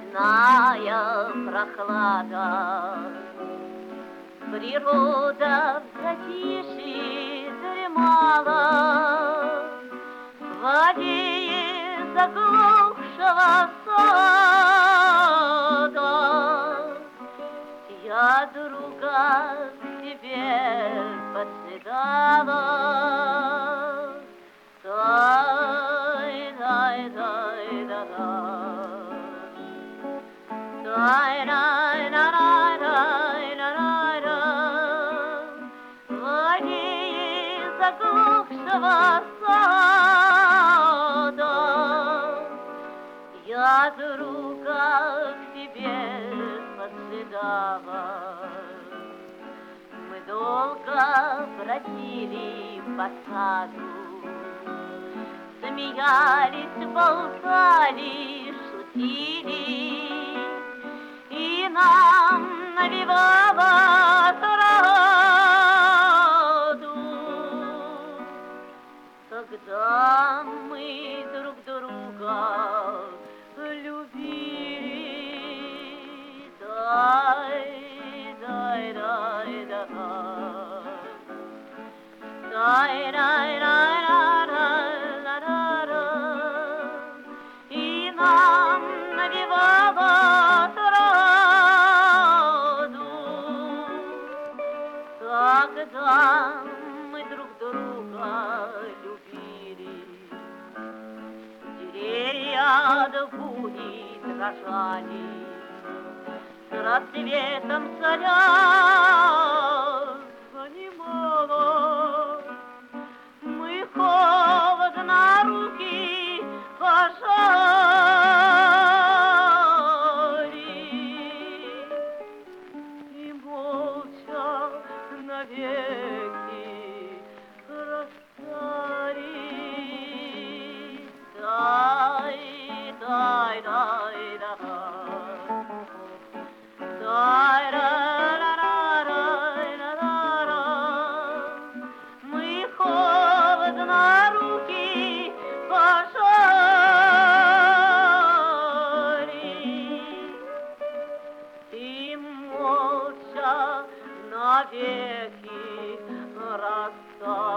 Лесная прохлада, природа в затишье дремала, в аллее заглохшего сада. Я друга к себе подсыдала. Заглохшего сада я друга к себе подсыдала. Мы долго бродили по саду, смеялись, болтали, шутили, и нам навевала когда мы друг друга любили. Дай, дай, дай, дай, дай, дай, дай, и нам навевала отраду, когда мы друг друга любили. Деревья до бури дрожали, с рассветом заря занимала. Мы холодно руки пожали и молча навеки расстались. Дай, дай, дай, дай, дай, мы холодно руки пожали и молча навеки расстались.